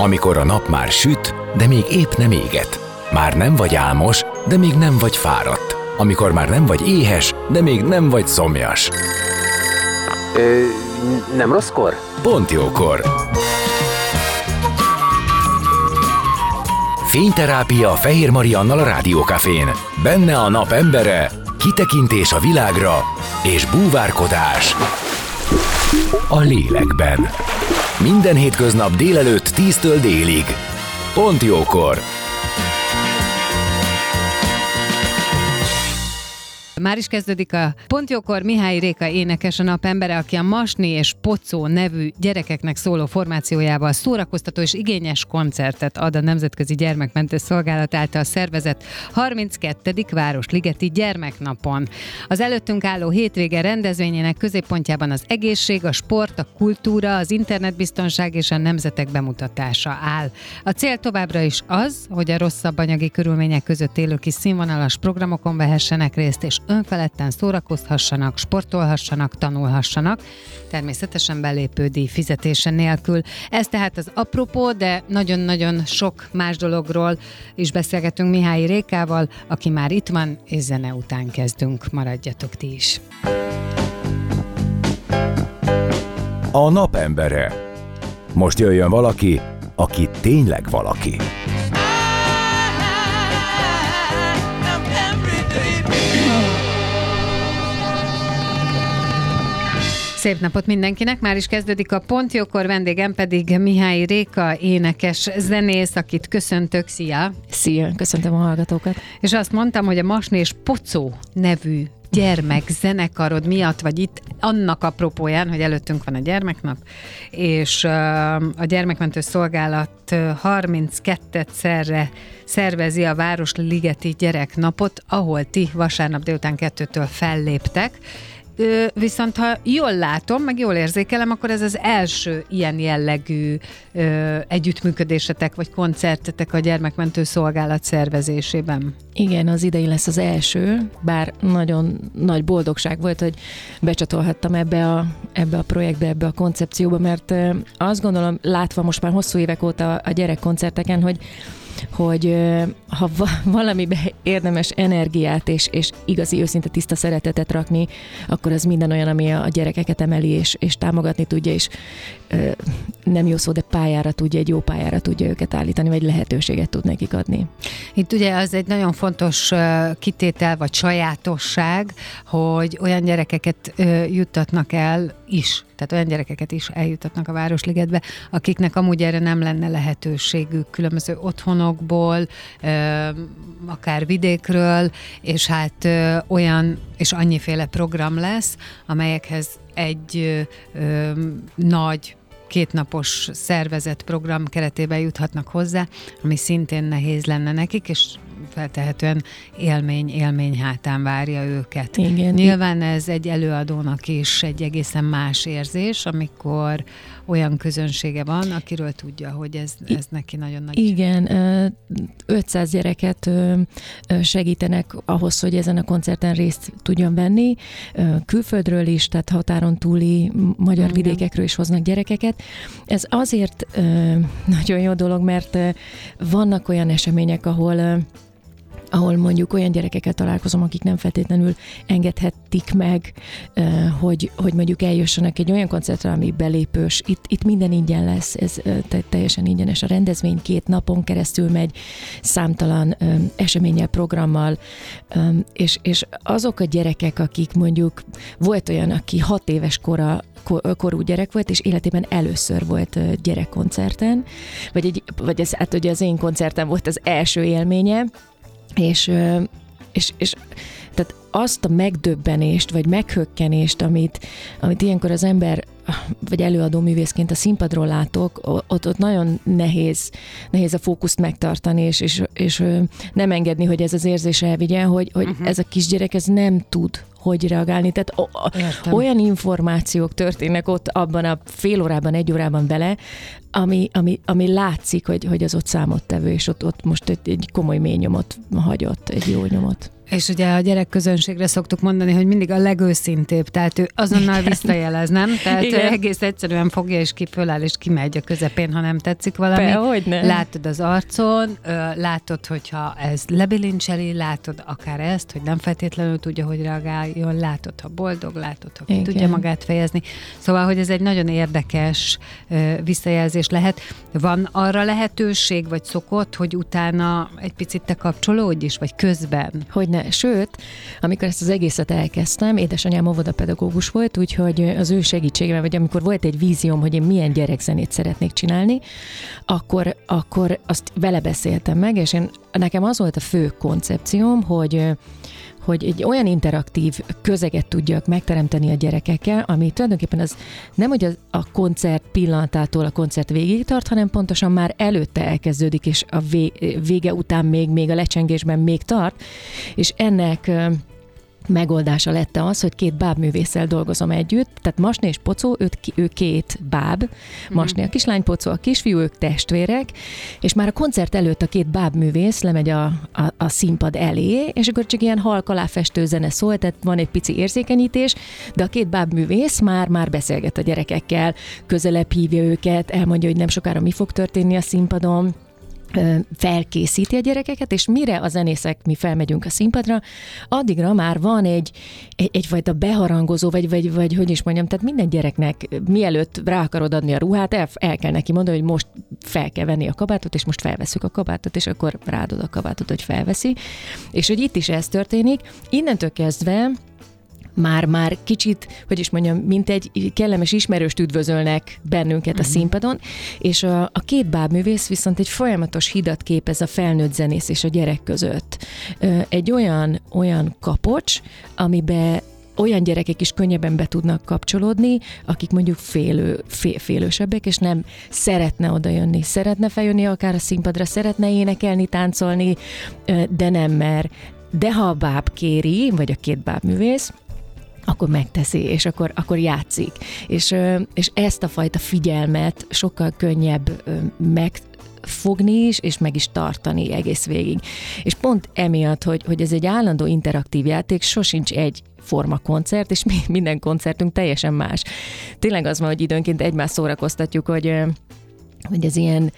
Amikor a nap már süt, de még épp nem éget. Már nem vagy álmos, de még nem vagy fáradt. Amikor már nem vagy éhes, de még nem vagy szomjas. Nem rosszkor? Pont jókor. Fényterápia Fehér Mariannal a Rádiókafén. Benne a nap embere, kitekintés a világra és búvárkodás a lélekben. Minden hétköznap délelőtt 10-től délig. Pont jókor. Már is kezdődik a Pont jókor. Mihály Réka énekes, a napembere, aki a Masni és Pocó nevű gyerekeknek szóló formációjával szórakoztató és igényes koncertet ad a Nemzetközi Gyermekmentő Szolgálat által szervezett 32. Városligeti Gyermeknapon. Az előttünk álló hétvége rendezvényének középpontjában az egészség, a sport, a kultúra, az internetbiztonság és a nemzetek bemutatása áll. A cél továbbra is az, hogy a rosszabb anyagi körülmények között élők is színvonalas programokon vehessenek részt, és önfeledten szórakozhassanak, sportolhassanak, tanulhassanak, természetesen belépődíj fizetése nélkül. Ez tehát az apropó, de nagyon-nagyon sok más dologról is beszélgetünk Mihály Rékával, aki már itt van, és zene után kezdünk. Maradjatok ti is! A napembere. Most jöjjön valaki, aki tényleg valaki. Szép napot mindenkinek, már is kezdődik a Pont jókor, vendégem pedig Mihály Réka, énekes, zenész, akit köszöntök. Szia! Szia, köszöntöm a hallgatókat. És azt mondtam, hogy a Masni és Pocó nevű gyermekzenekarod miatt vagy itt, annak apropóján, hogy előttünk van a gyermeknap, és a Gyermekmentő Szolgálat 32-szerre szervezi a Városligeti Gyereknapot, ahol ti vasárnap délután 2-től felléptek. Viszont ha jól látom, meg jól érzékelem, akkor ez az első ilyen jellegű együttműködésetek vagy koncertetek a Gyermekmentő Szolgálat szervezésében. Igen, az idei lesz az első, bár nagyon nagy boldogság volt, hogy becsatolhattam ebbe a projektbe, ebbe a koncepcióba, mert azt gondolom, látva most már hosszú évek óta a gyerekkoncerteken, hogy ha valamibe érdemes energiát és igazi, őszinte, tiszta szeretetet rakni, akkor az minden olyan, ami a gyerekeket emeli és támogatni tudja, és nem jó szó, de egy jó pályára tudja őket állítani, vagy lehetőséget tud nekik adni. Itt ugye az egy nagyon fontos kitétel, vagy sajátosság, hogy olyan gyerekeket juttatnak el is, tehát olyan gyerekeket is eljutatnak a Városligetbe, akiknek amúgy erre nem lenne lehetőségük különböző otthonokból, akár vidékről, és hát olyan és annyiféle program lesz, amelyekhez egy nagy 2 napos szervezett program keretében juthatnak hozzá, ami szintén nehéz lenne nekik, és feltehetően élmény hátán várja őket. Igen. Nyilván ez egy előadónak is egy egészen más érzés, amikor olyan közönsége van, akiről tudja, hogy ez neki nagyon nagy. Igen, 500 gyereket segítenek ahhoz, hogy ezen a koncerten részt tudjon venni. Külföldről is, tehát határon túli magyar vidékekről is hoznak gyerekeket. Ez azért nagyon jó dolog, mert vannak olyan események, ahol mondjuk olyan gyerekekkel találkozom, akik nem feltétlenül engedhetik meg, hogy mondjuk eljussanak egy olyan koncertre, ami belépős. Itt minden ingyen lesz, ez teljesen ingyenes. A rendezvény 2 napon keresztül megy, számtalan eseménnyel, programmal, és azok a gyerekek, akik mondjuk, volt olyan, aki 6 éves korú gyerek volt, és életében először volt gyerekkoncerten, vagy hát ugye az én koncertem volt az első élménye, és tehát azt a megdöbbenést, vagy meghökkenést, amit ilyenkor az ember, vagy előadó művészként a színpadról látok, ott nagyon nehéz a fókuszt megtartani, és nem engedni, hogy ez az érzés elvigyen, hogy ez a kisgyerek ez nem tud hogy reagálni. Tehát olyan információk történnek ott abban a fél órában, 1 órában vele, ami látszik, hogy az ott számottevő, és ott most egy komoly mély nyomot hagyott, egy jó nyomot. És ugye a gyerekközönségre szoktuk mondani, hogy mindig a legőszintébb, tehát ő azonnal visszajelez, nem? Tehát igen. Egész egyszerűen fogja és föláll és kimegy a közepén, ha nem tetszik valami. Hogyne. Látod az arcon, látod, hogyha ez lebilincseli, látod akár ezt, hogy nem feltétlenül tudja, hogy reagáljon, látod, ha boldog, látod, ha ki tudja magát fejezni. Szóval, hogy ez egy nagyon érdekes visszajelzés lehet. Van arra lehetőség, vagy szokott, hogy utána egy picit te kapcsolódj is, vagy közben? Hogyne. Sőt, amikor ezt az egészet elkezdtem, édesanyám óvodapedagógus volt, úgyhogy az ő segítségével, vagy amikor volt egy vízióm, hogy én milyen gyerekzenét szeretnék csinálni, akkor azt vele beszéltem meg, és nekem az volt a fő koncepcióm, hogy egy olyan interaktív közeget tudjak megteremteni a gyerekekkel, ami tulajdonképpen az nem, hogy a koncert pillanatától a koncert végig tart, hanem pontosan már előtte elkezdődik, és a vége után még a lecsengésben még tart, és ennek megoldása lett az, hogy 2 bábművésszel dolgozom együtt, tehát Masné és Pocó, ő 2 báb, Masné a kislány, Pocó a kisfiú, ők testvérek, és már a koncert előtt a 2 bábművész lemegy a színpad elé, és akkor csak ilyen halk aláfestő zene szól, tehát van egy pici érzékenyítés, de a 2 bábművész már beszélget a gyerekekkel, közelebb hívja őket, elmondja, hogy nem sokára mi fog történni a színpadon, felkészíti a gyerekeket, és mire a zenészek mi felmegyünk a színpadra, addigra már van egyfajta beharangozó, vagy hogy is mondjam, tehát minden gyereknek mielőtt rá akarod adni a ruhát, el kell neki mondani, hogy most fel kell venni a kabátot, és most felveszük a kabátot, és akkor ráadod a kabátot, hogy felveszi. És hogy itt is ez történik, innentől kezdve már kicsit, hogy is mondjam, mint egy kellemes ismerőst üdvözölnek bennünket a színpadon, és a 2 bábművész viszont egy folyamatos hidat képez a felnőtt zenész és a gyerek között. Egy olyan kapocs, amiben olyan gyerekek is könnyebben be tudnak kapcsolódni, akik mondjuk félősebbek, és nem szeretne odajönni, szeretne feljönni akár a színpadra, szeretne énekelni, táncolni, de nem mer. De ha a báb kéri, vagy a 2 bábművész, akkor megteszi, és akkor játszik. És ezt a fajta figyelmet sokkal könnyebb megfogni is, és meg is tartani egész végig. És pont emiatt, hogy ez egy állandó interaktív játék, sosincs egy forma koncert, és minden koncertünk teljesen más. Tényleg az van, hogy időnként egymást szórakoztatjuk, hogy ez ilyen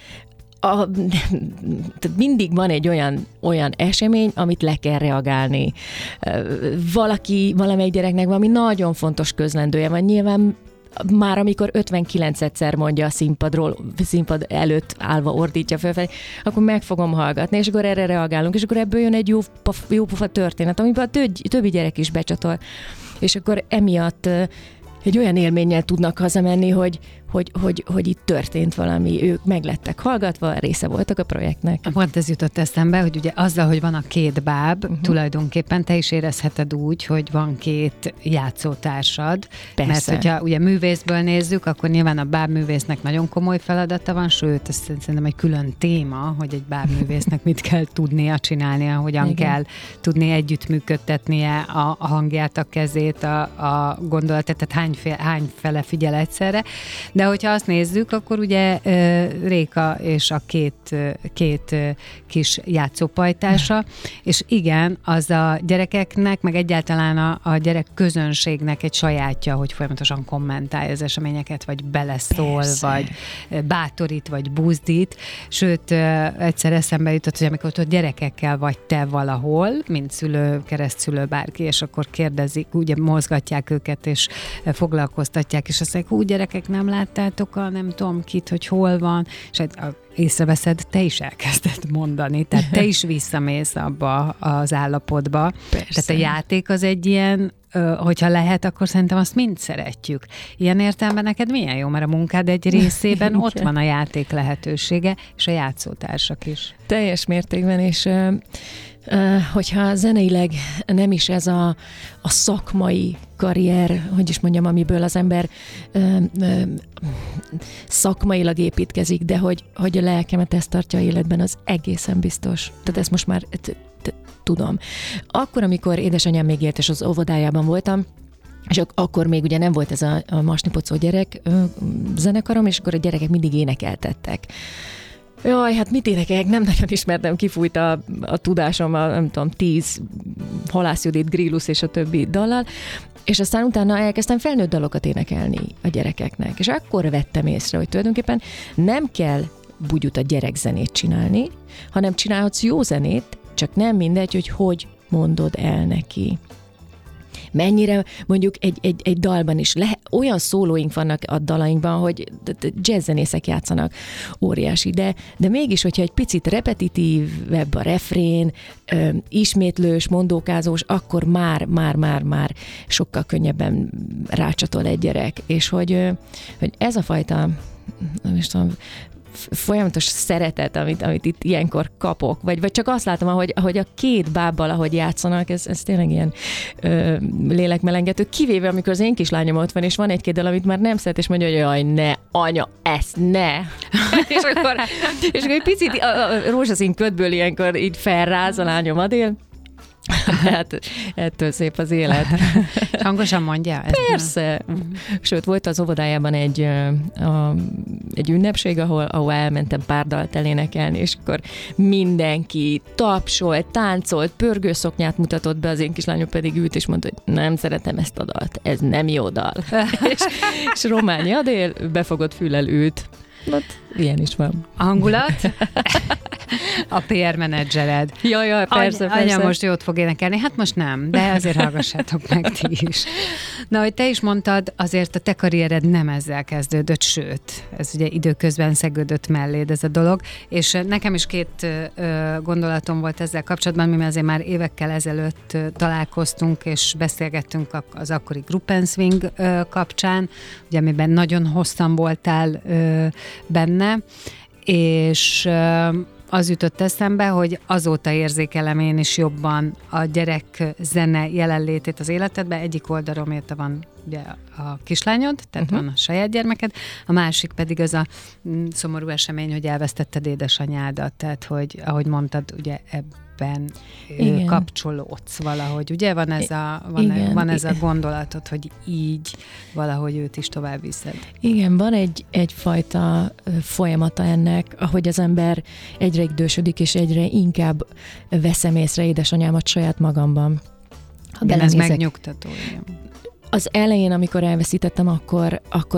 tehát mindig van egy olyan esemény, amit le kell reagálni. Valamelyik gyereknek valami nagyon fontos közlendője van, nyilván már amikor 59-szer mondja a színpad előtt állva ordítja felfelé, akkor meg fogom hallgatni, és akkor erre reagálunk, és akkor ebből jön egy jó pofa történet, amiben a többi gyerek is becsatol. És akkor emiatt egy olyan élménnyel tudnak hazamenni, hogy itt történt valami, ők meglettek hallgatva, része voltak a projektnek. Pont ez jutott eszembe, hogy ugye azzal, hogy van a 2 báb, tulajdonképpen te is érezheted úgy, hogy van 2 játszótársad. Persze. Mert hogyha ugye művészből nézzük, akkor nyilván a bábművésznek nagyon komoly feladata van, sőt, ez szerintem egy külön téma, hogy egy bábművésznek mit kell tudnia csinálnia, hogyan igen. kell tudni együttműködtetnie a hangját, a kezét, a gondolatot, tehát hányfele figyel egyszerre. De hogyha azt nézzük, akkor ugye Réka és a két kis játszópajtása, és igen, az a gyerekeknek, meg egyáltalán a gyerek közönségnek egy sajátja, hogy folyamatosan kommentálja az eseményeket, vagy beleszól, persze. vagy bátorít, vagy buzdít. Sőt, egyszer eszembe jutott, hogy amikor ott gyerekekkel vagy te valahol, mint szülő, keresztszülő, bárki, és akkor kérdezik, ugye mozgatják őket, és foglalkoztatják, és azt mondják, gyerekek, nem láttátok a nem tudom kit, hogy hol van, és észreveszed, te is elkezded mondani, tehát te is visszamész abba az állapotba. Persze. Tehát a játék az egy ilyen, hogyha lehet, akkor szerintem azt mind szeretjük. Ilyen értelemben neked milyen jó, mert a munkád egy részében ott van a játék lehetősége, és a játszótársak is. Teljes mértékben, és hogyha zeneileg nem is ez a szakmai karrier, hogy is mondjam, amiből az ember szakmailag építkezik, de hogy a lelkemet ezt tartja életben, az egészen biztos. Tehát ezt most már tudom. Akkor, amikor édesanyám még élt, és az óvodájában voltam, és akkor még ugye nem volt ez a Masni Pocó gyerek zenekarom, és akkor a gyerekek mindig énekeltettek. Jaj, hát mit énekeljek? Nem nagyon ismertem, kifújt a tudásom, nem tudom, 10 Halász Judit, Grillus és a többi dallal, és aztán utána elkezdtem felnőtt dalokat énekelni a gyerekeknek. És akkor vettem észre, hogy tulajdonképpen nem kell bugyuta gyerekzenét csinálni, hanem csinálhatsz jó zenét, csak nem mindegy, hogy mondod el neki. Mennyire mondjuk egy dalban is olyan szólóink vannak a dalainkban, hogy jazzzenészek játszanak, óriási, de mégis, hogyha egy picit repetitívebb a refrén, ismétlős, mondókázós, akkor már sokkal könnyebben rácsatol egy gyerek, és hogy ez a fajta, nem is tudom, folyamatos szeretet, amit itt ilyenkor kapok, vagy csak azt látom, ahogy a két bábbal, ahogy játszanak, ez tényleg ilyen lélekmelengető, kivéve amikor az én kislányom ott van, és van egy-két dal, amit már nem szeret, és mondja, hogy jaj, ne, anya, ezt ne. és akkor egy picit a rózsaszín ködből ilyenkor így felráz a lányom Adél. Hát ettől szép az élet. Hangosan mondja? Persze. Sőt, volt az óvodájában egy ünnepség, ahol elmentem pár dalt elénekelni, és akkor mindenki tapsolt, táncolt, pörgőszoknyát mutatott be, az én kislányom pedig ült, és mondta, hogy nem szeretem ezt a dalt, ez nem jó dal. és Rományi Adél befogott füllel ült. Ilyen is van. A hangulat? A PR menedzsered. Jaj, persze. Anya most jót fog énekelni. Hát most nem, de azért hallgassátok meg ti is. Na, hogy te is mondtad, azért a te karriered nem ezzel kezdődött, sőt, ez ugye időközben szegődött melléd ez a dolog, és nekem is két gondolatom volt ezzel kapcsolatban, mi azért már évekkel ezelőtt találkoztunk, és beszélgettünk az akkori Gruppenswing kapcsán, ugye amiben nagyon hosszan voltál benne, és az jutott eszembe, hogy azóta érzékelem én is jobban a gyerek zene jelenlétét az életedben. Egyik oldalról miért van ugye a kislányod, tehát van a saját gyermeked, a másik pedig az a szomorú esemény, hogy elvesztetted édesanyádat, tehát hogy, ahogy mondtad, ugye ebben kapcsolódsz valahogy, ugye? Van ez a gondolatod, hogy így valahogy őt is tovább viszed. Igen, van egyfajta folyamata ennek, ahogy az ember egyre idősödik, és egyre inkább veszem észre édesanyámat saját magamban. Igen, ez megnyugtató, igen. Az elején, amikor elveszítettem, akkor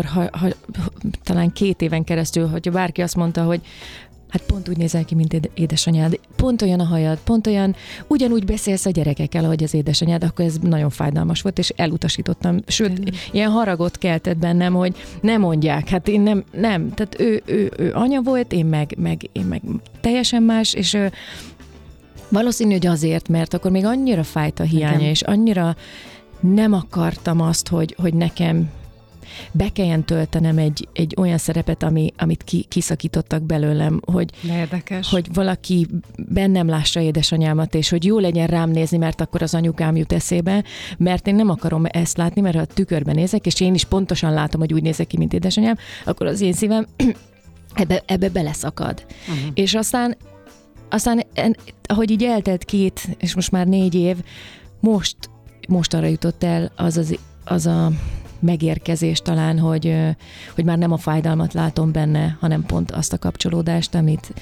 talán 2 éven keresztül, hogyha bárki azt mondta, hogy hát pont úgy nézel ki, mint édesanyád, pont olyan a hajad, pont olyan, ugyanúgy beszélsz a gyerekekkel, ahogy az édesanyád, akkor ez nagyon fájdalmas volt, és elutasítottam. Sőt, ilyen haragot keltett bennem, hogy ne mondják, hát én nem. Tehát ő anya volt, én meg teljesen más, és valószínű, hogy azért, mert akkor még annyira fájt a hiánya, és annyira nem akartam azt, hogy nekem be kelljen töltenem egy olyan szerepet, amit kiszakítottak belőlem, hogy valaki bennem lássa édesanyámat, és hogy jó legyen rám nézni, mert akkor az anyukám jut eszébe, mert én nem akarom ezt látni, mert ha a tükörben nézek, és én is pontosan látom, hogy úgy nézek ki, mint édesanyám, akkor az én szívem ebbe beleszakad. És aztán ahogy így eltelt 2, és most már 4 év, most arra jutott el az a megérkezés talán, hogy már nem a fájdalmat látom benne, hanem pont azt a kapcsolódást,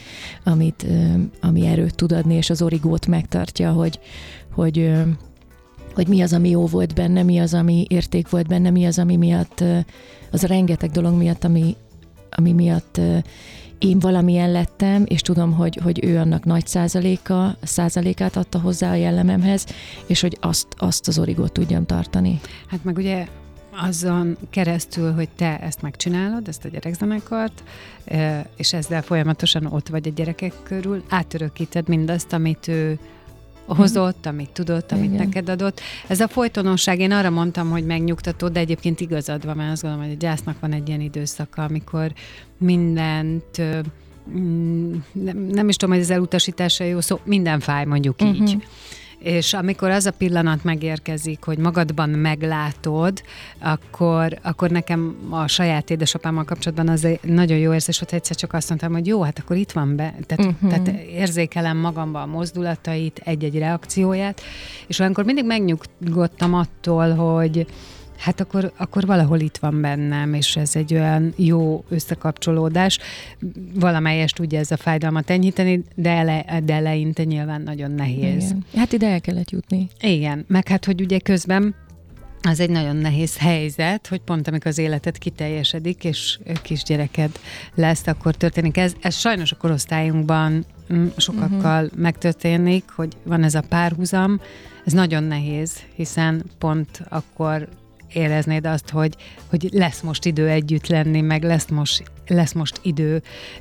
ami erőt tud adni, és az origót megtartja, hogy mi az, ami jó volt benne, mi az, ami érték volt benne, mi az, ami miatt, az a rengeteg dolog miatt, ami miatt én valamilyen lettem, és tudom, hogy ő annak nagy százalékát adta hozzá a jellememhez, és hogy azt az origót tudjam tartani. Hát meg ugye azon keresztül, hogy te ezt megcsinálod, ezt a gyerekzenekart, és ezzel folyamatosan ott vagy a gyerekek körül, átörökíted mindazt, amit ő hozott, amit tudott, amit neked adott. Ez a folytonosság, én arra mondtam, hogy megnyugtató, de egyébként igazad van, mert azt gondolom, hogy a gyásznak van egy ilyen időszaka, amikor mindent, nem is tudom, hogy az elutasítása jó szó, minden fáj, mondjuk így. És amikor az a pillanat megérkezik, hogy magadban meglátod, akkor nekem a saját édesapámmal kapcsolatban az egy nagyon jó érzés, hogy egyszer csak azt mondtam, hogy jó, hát akkor itt van be. Tehát érzékelem magamban a mozdulatait, egy-egy reakcióját, és olyankor mindig megnyugodtam attól, hogy hát akkor valahol itt van bennem, és ez egy olyan jó összekapcsolódás. Valamelyest ugye ez a fájdalmat enyhíteni, de eleinte nyilván nagyon nehéz. Igen. Hát ide el kellett jutni. Igen, meg hát, hogy ugye közben az egy nagyon nehéz helyzet, hogy pont amikor az életed kiteljesedik, és kisgyereked lesz, akkor történik ez. Ez sajnos a korosztályunkban sokakkal megtörténik, hogy van ez a párhuzam. Ez nagyon nehéz, hiszen pont akkor éreznéd azt, hogy lesz most idő együtt lenni, meg lesz most idő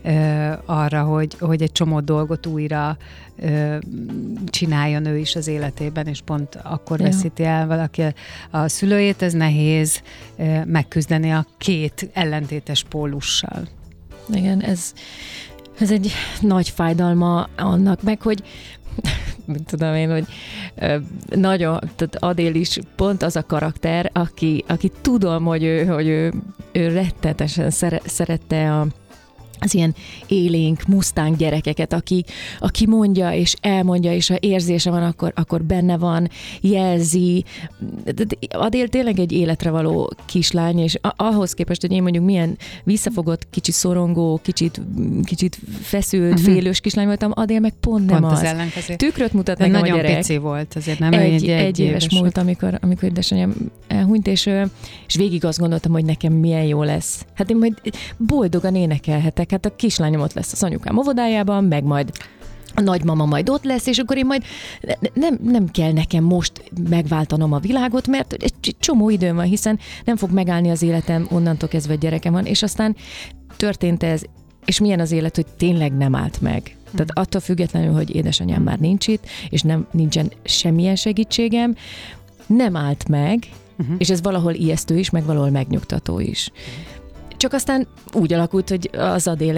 arra, hogy egy csomó dolgot újra csináljon ő is az életében, és pont akkor veszíti el valaki a szülőjét. Ez nehéz megküzdeni a két ellentétes pólussal. Igen, ez egy nagy fájdalma annak, meg hogy mit tudom én, hogy nagyon, tehát Adél is pont az a karakter, aki tudom, hogy ő rettenetesen szerette az ilyen élénk, mustang gyerekeket, aki mondja és elmondja, és ha érzése van, akkor benne van, jelzi. Adél tényleg egy életre való kislány, és ahhoz képest, hogy én mondjuk milyen visszafogott, kicsit szorongó, kicsit feszült, félős kislány voltam, Adél meg pont nem az. Tükröt mutat nekem a gyerek. Nagyon pici volt, azért nem egy éves múlt, amikor édesanyám elhunyt, és végig azt gondoltam, hogy nekem milyen jó lesz. Hát én majd boldogan énekelhetek, hát a kislányom ott lesz az anyukám óvodájában, meg majd a nagymama majd ott lesz, és akkor én majd nem kell nekem most megváltanom a világot, mert egy csomó időm van, hiszen nem fog megállni az életem, onnantól kezdve gyerekem van, és aztán történt ez, és milyen az élet, hogy tényleg nem állt meg. Tehát attól függetlenül, hogy édesanyám már nincs itt, és nincsen semmilyen segítségem, nem állt meg, és ez valahol ijesztő is, meg valahol megnyugtató is. Csak aztán úgy alakult, hogy az Adél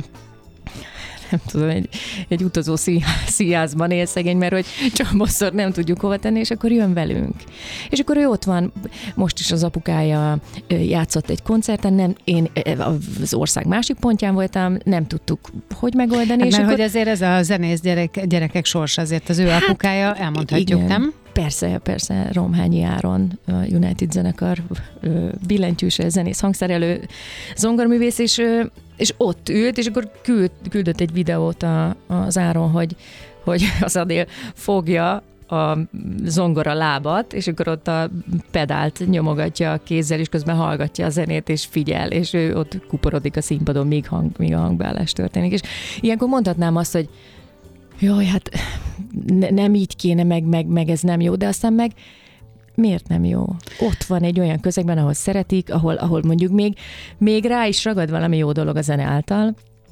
nem tudom, egy utazó színházban él szegény, mert hogy csomószor nem tudjuk hova tenni, és akkor jön velünk. És akkor ő ott van, most is az apukája játszott egy koncerten, én az ország másik pontján voltam, nem tudtuk, hogy megoldani. Hát, mert akkor... hogy azért ez a zenész gyerekek sorsa, azért az ő apukája, elmondhatjuk, igen. Nem? Persze, Romhányi Áron, a United zenekar billentyűs zenész, hangszerelő, zongorművész, és ott ült, és akkor küldött egy videót az Áron, hogy az Adél fogja a zongora lábat, és akkor ott a pedált nyomogatja a kézzel, és közben hallgatja a zenét, és figyel, és ő ott kuporodik a színpadon, míg a hangbeállás történik. És ilyenkor mondhatnám azt, hogy jaj, hát nem így kéne, meg ez nem jó, de aztán meg miért nem jó? Ott van egy olyan közegben, ahol szeretik, ahol mondjuk még rá is ragad valami jó dolog a zene által.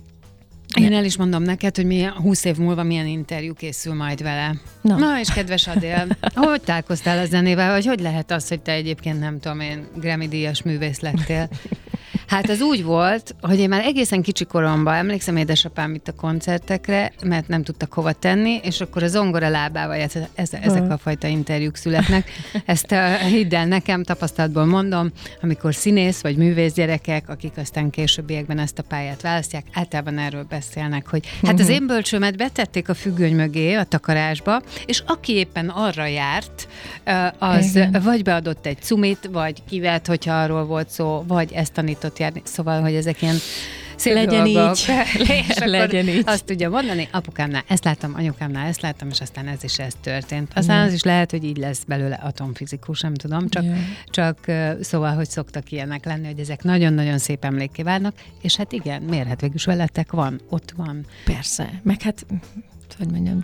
Én el is mondom neked, hogy 20 év múlva milyen interjú készül majd vele. Na és kedves Adél, hogy találkoztál a zenével, vagy hogy lehet az, hogy te egyébként nem tudom én Grammy-díjas művész lettél? Hát az úgy volt, hogy én már egészen kicsi koromban emlékszem édesapám itt a koncertekre, mert nem tudtak hova tenni, és akkor a zongora lábával ezek a fajta interjúk születnek. Ezt hidd el nekem, tapasztalatból mondom, amikor színész vagy művész gyerekek, akik aztán későbbiekben ezt a pályát választják, általában erről beszélnek, hogy hát az én bölcsőmet betették a függöny mögé, a takarásba, és aki éppen arra járt, az vagy beadott egy cumit, vagy kivett, hogyha arról volt szó, vagy ezt tanított járni. Szóval, hogy ezek ilyen szép legyen dolgok. Legyen így. Azt tudja mondani, apukámnál ezt láttam, anyukámnál ezt láttam, és aztán ez történt. Aztán az is lehet, hogy így lesz belőle atomfizikus, nem tudom, csak szóval, hogy szoktak ilyenek lenni, hogy ezek nagyon-nagyon szép emlékké válnak, és hát igen, mérhetőleg is veletek van, ott van. Persze, meg hát hogy mondjam,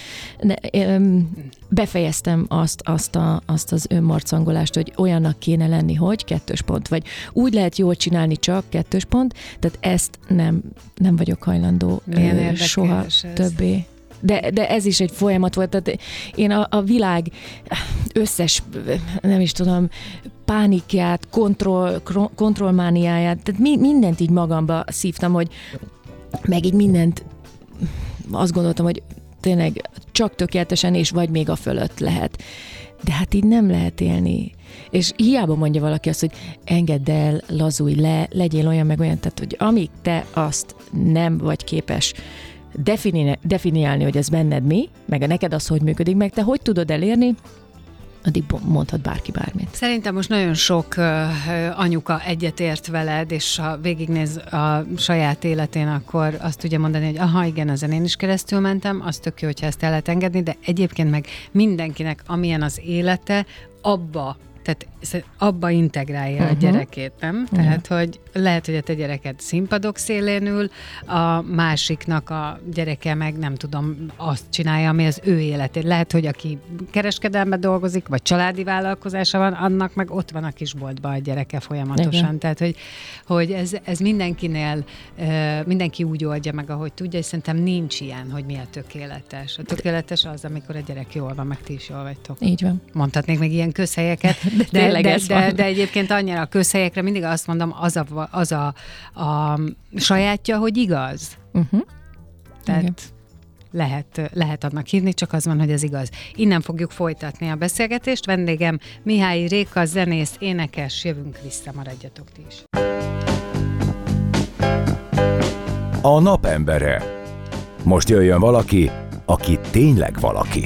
befejeztem azt az önmarcangolást, hogy olyannak kéne lenni, hogy 2 pont, vagy úgy lehet jól csinálni csak 2 pont, tehát ezt nem vagyok hajlandó soha többé. De ez is egy folyamat volt, tehát én a világ összes, nem is tudom, pánikját, kontrollmániáját, tehát mindent így magamba szívtam, hogy meg így mindent azt gondoltam, hogy tényleg csak tökéletesen, és vagy még a fölött lehet. De hát így nem lehet élni. És hiába mondja valaki azt, hogy engedd el, lazulj le, legyél olyan meg olyan, tehát hogy amíg te azt nem vagy képes definiálni, hogy ez benned mi, meg neked az, hogy működik, meg te hogy tudod elérni, addig mondhat bárki bármit. Szerintem most nagyon sok anyuka egyetért veled, és ha végignéz a saját életén, akkor azt tudja mondani, hogy aha, igen, ezen én is keresztül mentem, az tök jó, hogyha ezt el lehet engedni, de egyébként meg mindenkinek, amilyen az élete, abba integrálja a gyerekét, nem? Tehát, hogy lehet, hogy a te gyereked színpadok szélén ül, a másiknak a gyereke meg nem tudom, azt csinálja, ami az ő életét. Lehet, hogy aki kereskedelmben dolgozik, vagy családi vállalkozása van, annak meg ott van a kisboltban a gyereke folyamatosan. Igen. Tehát, hogy ez mindenkinél, mindenki úgy oldja meg, ahogy tudja, és szerintem nincs ilyen, hogy mi a tökéletes. A tökéletes az, amikor a gyerek jól van, meg ti is jól vagytok. Így van. Mondhatnék még ilyen közhelyeket, de egyébként annyira a közhelyekre mindig azt mondom, az a sajátja, hogy igaz. Tehát lehet annak hívni, csak az van, hogy ez igaz. Innen fogjuk folytatni a beszélgetést. Vendégem Mihályi Réka, zenész, énekes. Jövünk vissza, maradjatok ti is. A napembere. Most jöjjön valaki, aki tényleg valaki.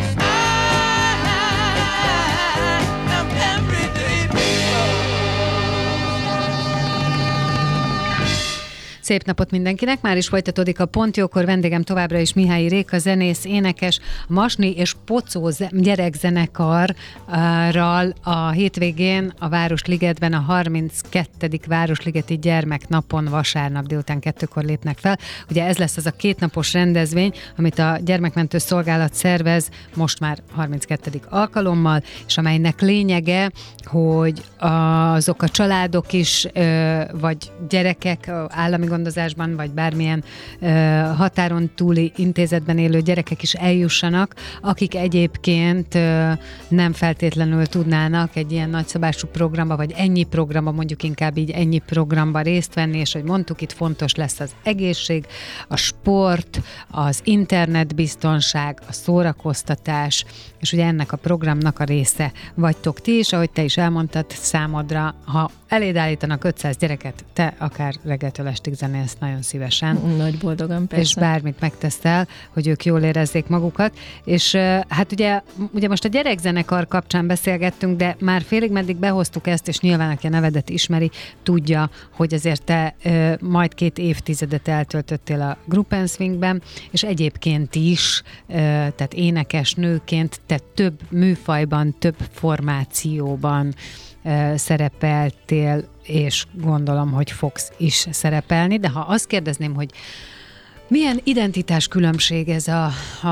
Szép napot mindenkinek, már is folytatódik a Pont Jókor, vendégem továbbra is Mihályi Réka, zenész, énekes, Masni és Pocó gyerekzenekarral a hétvégén a Városligetben a 32. Városligeti Gyermeknapon vasárnap délután 2-kor lépnek fel. Ugye ez lesz az a 2 napos rendezvény, amit a Gyermekmentő Szolgálat szervez most már 32. alkalommal, és amelynek lényege, hogy azok a családok is, vagy gyerekek állami gondozásban, vagy bármilyen határon túli intézetben élő gyerekek is eljussanak, akik egyébként nem feltétlenül tudnának egy ilyen nagyszabású programba, vagy ennyi programba, mondjuk inkább így ennyi programba részt venni, és hogy mondtuk, itt fontos lesz az egészség, a sport, az internetbiztonság, a szórakoztatás, és ugye ennek a programnak a része vagytok ti is, ahogy te is elmondtad, számodra, ha eléd állítanak 500 gyereket, te akár reggeltől estig zenélsz nagyon szívesen. Nagy boldogan, persze. És bármit megtesztel, hogy ők jól érezzék magukat. És hát ugye most a gyerekzenekar kapcsán beszélgettünk, de már félig meddig behoztuk ezt, és nyilván aki a nevedet ismeri, tudja, hogy azért te majd 2 évtizedet eltöltöttél a Group & Swingben, és egyébként is, tehát énekes nőként te több műfajban, több formációban szerepeltél, és gondolom, hogy fogsz is szerepelni, de ha azt kérdezném, hogy milyen identitás különbség ez a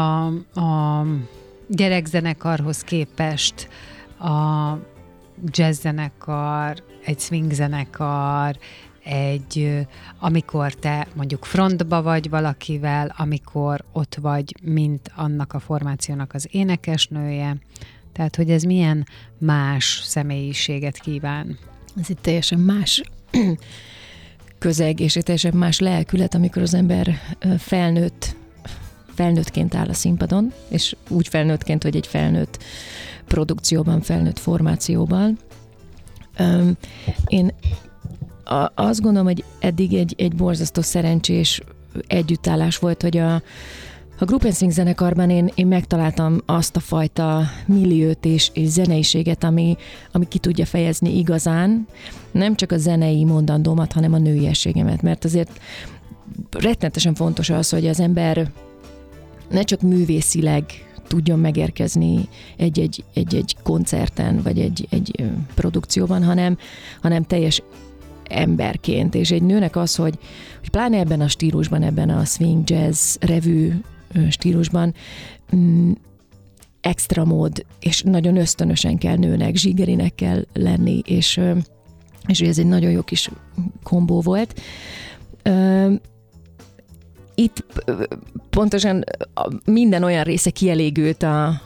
gyerekzenekarhoz képest, a jazzzenekar, egy swingzenekar, amikor te mondjuk frontba vagy valakivel, amikor ott vagy, mint annak a formációnak az énekesnője, tehát, hogy ez milyen más személyiséget kíván? Ez itt teljesen más közeg, és egy teljesen más lelkület, amikor az ember felnőttként áll a színpadon, és úgy felnőttként, hogy egy felnőtt produkcióban, felnőtt formációban. Én azt gondolom, hogy eddig egy borzasztó szerencsés együttállás volt, hogy a Group & Swing zenekarban én megtaláltam azt a fajta milliót és zeneiséget, ami ki tudja fejezni igazán, nem csak a zenei mondandómat, hanem a nőiességemet, mert azért rettenetesen fontos az, hogy az ember ne csak művészileg tudjon megérkezni egy koncerten, vagy egy produkcióban, hanem teljes emberként, és egy nőnek az, hogy pláne ebben a stílusban, ebben a swing, jazz, revű stílusban extra mód, és nagyon ösztönösen kell nőnek, zsigerinek kell lenni, és ez egy nagyon jó kis kombó volt. Itt pontosan minden olyan része kielégült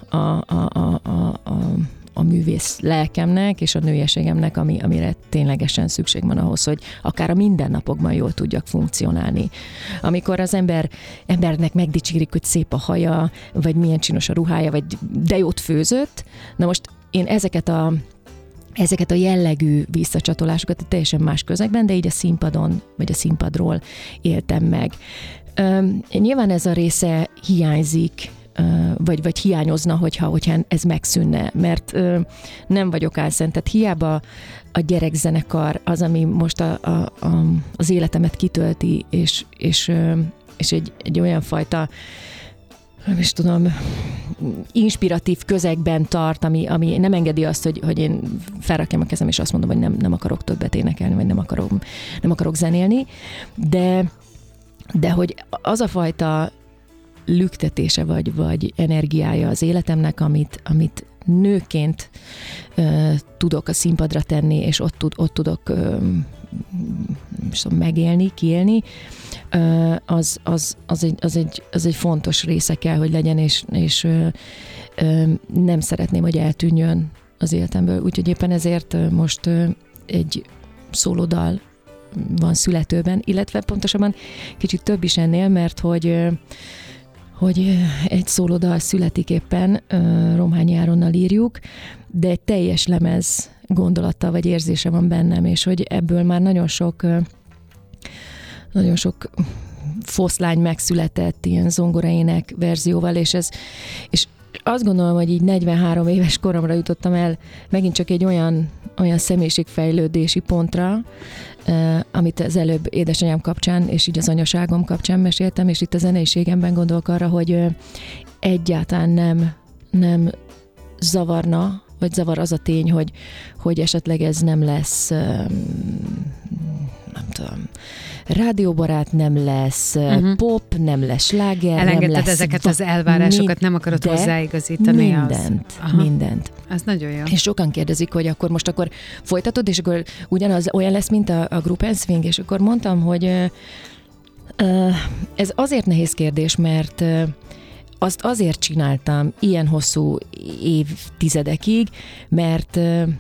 a művész lelkemnek és a nőiességemnek, amire ténylegesen szükség van ahhoz, hogy akár a mindennapokban jól tudjak funkcionálni. Amikor az embernek megdicsérik, hogy szép a haja, vagy milyen csinos a ruhája, vagy de jót főzött, na most én ezeket a jellegű visszacsatolásokat teljesen más közegben, de így a színpadon, vagy a színpadról éltem meg. Nyilván ez a része hiányzik vagy hiányozna, hogyha ez megszűnne, mert nem vagyok álszent, tehát hiába a gyerekzenekar az, ami most az életemet kitölti, és egy olyan fajta, nem is tudom, inspiratív közegben tart, ami nem engedi azt, hogy én felrakjam a kezem, és azt mondom, hogy nem akarok többet énekelni, vagy nem akarok zenélni, de hogy az a fajta lüktetése vagy energiája az életemnek, amit nőként tudok a színpadra tenni, és ott tudok megélni, kiélni, az egy fontos része kell, hogy legyen, és nem szeretném, hogy eltűnjön az életemből. Úgyhogy éppen ezért most egy szólódal van születőben, illetve pontosabban kicsit több is ennél, mert hogy egy szólódal születik éppen, Romhányi Áronnal írjuk, de egy teljes lemez gondolata vagy érzése van bennem, és hogy ebből már nagyon sok foszlány megszületett ilyen zongoraének verzióval, és azt gondolom, hogy így 43 éves koromra jutottam el megint csak egy olyan személyiségfejlődési pontra, amit az előbb édesanyám kapcsán, és így az anyaságom kapcsán meséltem, és itt a zeneiségemben gondolok arra, hogy egyáltalán nem zavarna, vagy zavar az a tény, hogy esetleg ez nem lesz, nem tudom, rádióbarát, nem lesz pop, nem lesz sláger, elengedted nem lesz... ezeket az elvárásokat, nem akarod hozzáigazítani. Mindent. Ez nagyon jó. És sokan kérdezik, hogy akkor folytatod, és akkor ugyanaz olyan lesz, mint a Group and Swing, és akkor mondtam, hogy ez azért nehéz kérdés, mert azt azért csináltam ilyen hosszú évtizedekig, mert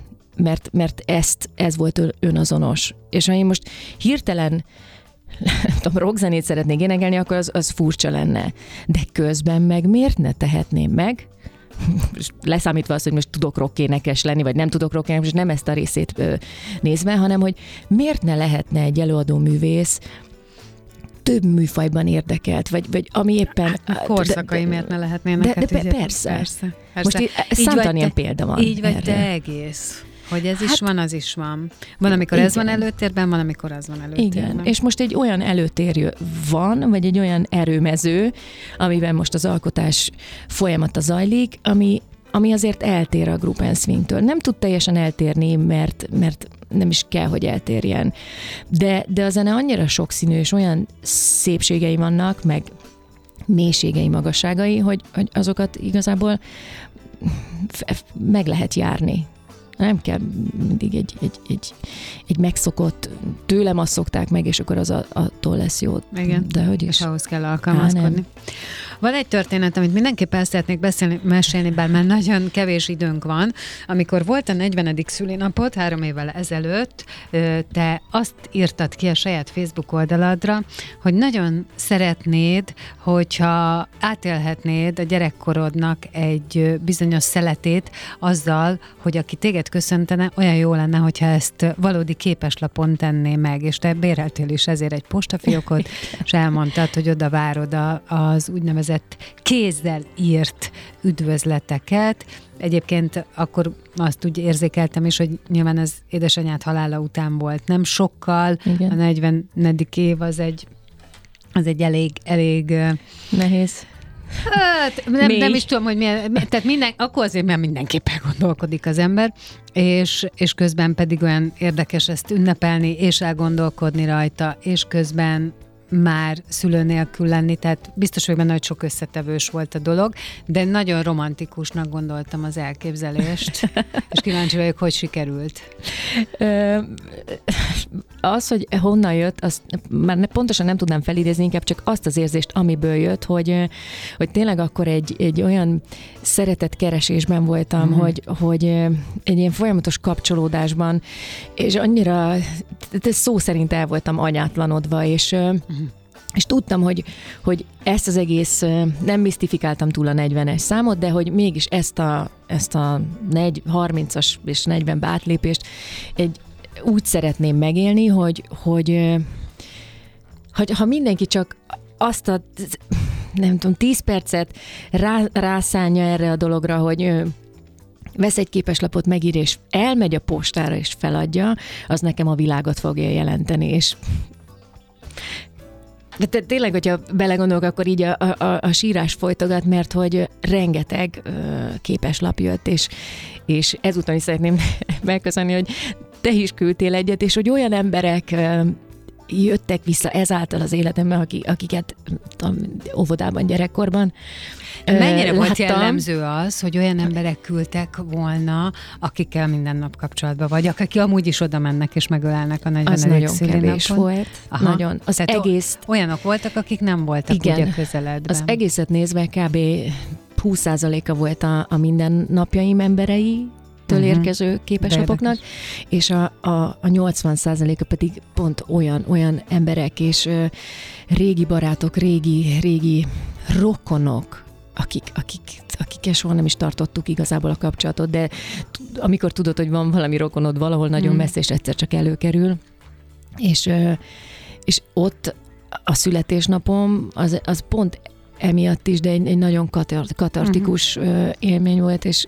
ez volt önazonos. És ha én most hirtelen rockzenét szeretnék énekelni, akkor az furcsa lenne. De közben meg miért ne tehetném meg? Leszámítva azt, hogy most tudok rockénekes lenni, vagy nem tudok rockénekes, nem ezt a részét nézve, hanem hogy miért ne lehetne egy előadó művész több műfajban érdekelt, vagy ami éppen... Hát, korszakai miért ne lehetnének? Persze. Most számtalan ilyen példa van. Így vagy te egész. Hogy ez is van, az is van. Van, amikor ez van előtérben, van, amikor az van előtérben. Igen, és most egy olyan előtér van, vagy egy olyan erőmező, amiben most az alkotás folyamata zajlik, ami azért eltér a Group and Swingtől. Nem tud teljesen eltérni, mert nem is kell, hogy eltérjen. De a zene annyira sokszínű, és olyan szépségei vannak, meg mélységei, magasságai, hogy azokat igazából meg lehet járni. Nem kell mindig egy megszokott, tőlem azt szokták meg, és akkor az attól lesz jó. Igen, de hogy is. És ahhoz kell alkalmazkodni. Van egy történet, amit mindenképp el szeretnék mesélni, bár már nagyon kevés időnk van. Amikor volt a 40. szülinapod 3 évvel ezelőtt, te azt írtad ki a saját Facebook oldaladra, hogy nagyon szeretnéd, hogyha átélhetnéd a gyerekkorodnak egy bizonyos szeletét azzal, hogy aki téged köszöntene, olyan jó lenne, hogyha ezt valódi képeslapon tenné meg, és te béreltél is ezért egy postafiókot, és elmondtad, hogy oda várod az úgynevezett kézzel írt üdvözleteket. Egyébként akkor azt úgy érzékeltem is, hogy nyilván ez édesanyád halála után volt. Nem sokkal, igen. A 40. év az egy elég nehéz. Hát, nem is tudom, hogy milyen, tehát akkor azért már mindenképpen gondolkodik az ember, és közben pedig olyan érdekes ezt ünnepelni, és elgondolkodni rajta, és közben már szülő nélkül lenni, tehát biztos, hogy benne nagy sok összetevős volt a dolog, de nagyon romantikusnak gondoltam az elképzelést, és kíváncsi vagyok, hogy sikerült. Az, hogy honnan jött, azt már pontosan nem tudnám felidézni, inkább csak azt az érzést, amiből jött, hogy tényleg akkor egy olyan szeretetkeresésben voltam, hogy egy ilyen folyamatos kapcsolódásban, és annyira szó szerint el voltam anyátlanodva, és tudtam, hogy ezt az egész, nem misztifikáltam túl a 40-es számot, de hogy mégis ezt a 30-as és 40 átlépést úgy szeretném megélni, hogy ha mindenki csak azt nem tudom, 10 percet rászánja erre a dologra, hogy vesz egy képeslapot, megír, és elmegy a postára, és feladja, az nekem a világot fogja jelenteni, és de tényleg, hogyha belegondolok, akkor így a sírás folytogat, mert hogy rengeteg képeslap jött, és ezúttal is szeretném megköszönni, hogy te is küldtél egyet, és hogy olyan emberek jöttek vissza ezáltal az életemben, akiket óvodában, gyerekkorban mennyire volt láttam. jellemző az, hogy olyan emberek küldtek volna, akikkel minden nap kapcsolatban vagy, akik amúgy is oda mennek és megölelnek a 40. Az nagyon szülinapon? kevés volt. Aha. Nagyon. Az egész... Olyanok voltak, akik nem voltak igen, ugye közeledben. Az egészet nézve kb. 20%-a volt a mindennapjaim emberei, től érkező képeslapoknak, és a 80%-a pedig pont olyan emberek, és régi barátok, régi rokonok, akikkel soha nem is tartottuk igazából a kapcsolatot, de amikor tudod, hogy van valami rokonod valahol nagyon messze, és egyszer csak előkerül, és ott a születésnapom az pont emiatt is, de egy nagyon katartikus élmény volt, és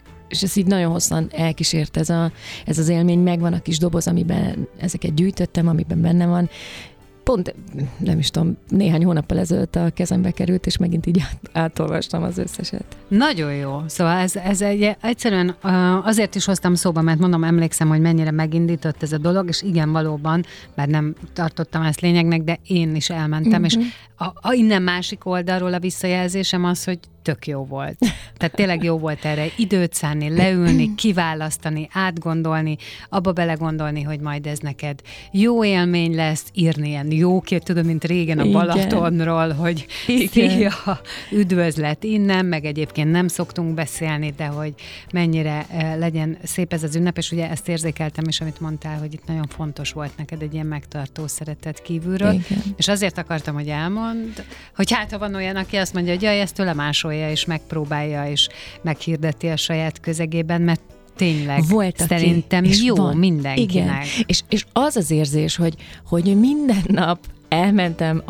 ez így nagyon hosszan elkísért ez az élmény, megvan a kis doboz, amiben ezeket gyűjtöttem, amiben benne van. Pont, nem is tudom, néhány hónappal ezelőtt a kezembe került, és megint így átolvastam az összeset. Nagyon jó. Szóval ez egyszerűen azért is hoztam szóba, mert mondom, emlékszem, hogy mennyire megindított ez a dolog, és igen, valóban, bár nem tartottam ezt lényegnek, de én is elmentem, és innen másik oldalról a visszajelzésem az, hogy tök jó volt. Tehát tényleg jó volt erre időt szánni, leülni, kiválasztani, átgondolni, abba belegondolni, hogy majd ez neked jó élmény lesz, írni ilyen jókért, tudom, mint régen a Balatonról, hogy szia, üdvözlet innen, meg egyébként nem szoktunk beszélni, de hogy mennyire legyen szép ez az ünnep, és ugye ezt érzékeltem is, amit mondtál, hogy itt nagyon fontos volt neked egy ilyen megtartó szeretet kívülről, igen. És azért akartam, hogy elmondd, hogy hát ha van olyan, aki azt mondja, hogy jaj, ezt tőle másolja, és megpróbálja, és meghirdeti a saját közegében, mert tényleg volt, szerintem jó van. Mindenkinek. Igen. És az az érzés, hogy minden nap elmentem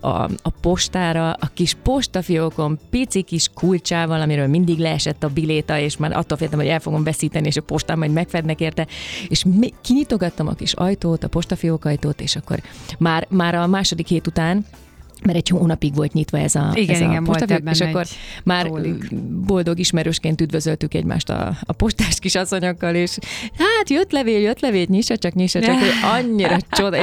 a postára, a kis postafiókon pici kis kulcsával, amiről mindig leesett a biléta, és már attól féltem, hogy el fogom veszíteni, és a postán majd megfednek érte, és kinyitogattam a kis ajtót, a postafiók ajtót, és akkor már a második hét után, mert egy hónapig volt nyitva ez a postafiók, és akkor már boldog ismerősként üdvözöltük egymást a postás kisasszonyokkal, és hát jött levél, nyissa csak, hogy annyira csoda,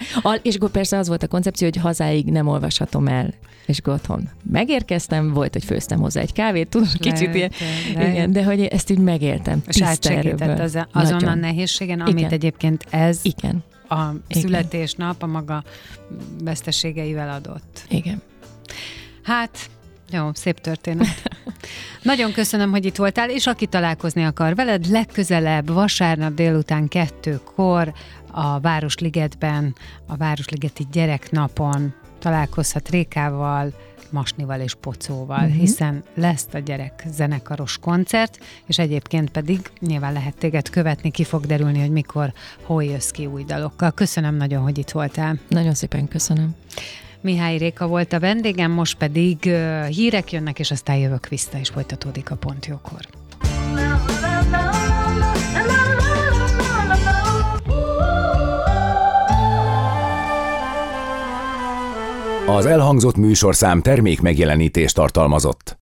és akkor persze az volt a koncepció, hogy hazáig nem olvashatom el, és otthon megérkeztem, volt, hogy főztem hozzá egy kávét, tudom, kicsit ilyen, igen, de hogy ezt így megéltem. És átsegített azon a nehézségen, amit egyébként ez a születésnap a maga veszteségeivel adott. Igen. Hát, jó, szép történet. Nagyon köszönöm, hogy itt voltál, és aki találkozni akar veled, legközelebb vasárnap délután 2-kor a Városligetben, a Városligeti Gyereknapon találkozhat Rékával, Masnival és Pocóval, hiszen lesz a gyerek zenekaros koncert, és egyébként pedig nyilván lehet téged követni, ki fog derülni, hogy mikor, hol jössz ki új dalokkal. Köszönöm nagyon, hogy itt voltál. Nagyon szépen köszönöm. Mihály Réka volt a vendégem, most pedig hírek jönnek, és aztán jövök vissza, és folytatódik a Pont Jókor. Az elhangzott műsorszám termék megjelenítést tartalmazott.